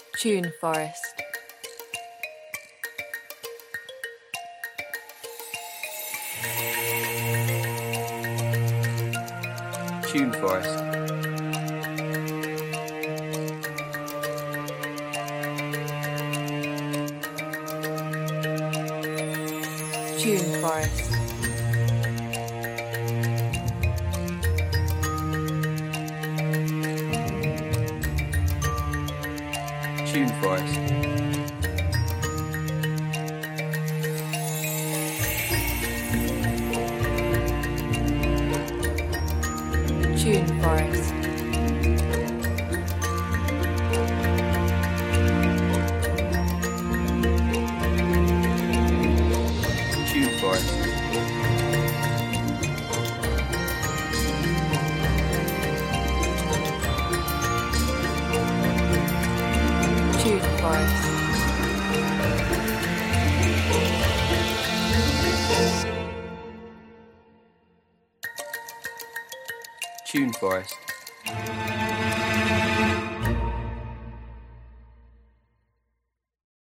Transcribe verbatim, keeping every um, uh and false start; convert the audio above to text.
Tune Forest. Tune Forest. Tune Forest. Tune Forest. Tune Forest. Tune Forest. Tune Forest. Tune Forest.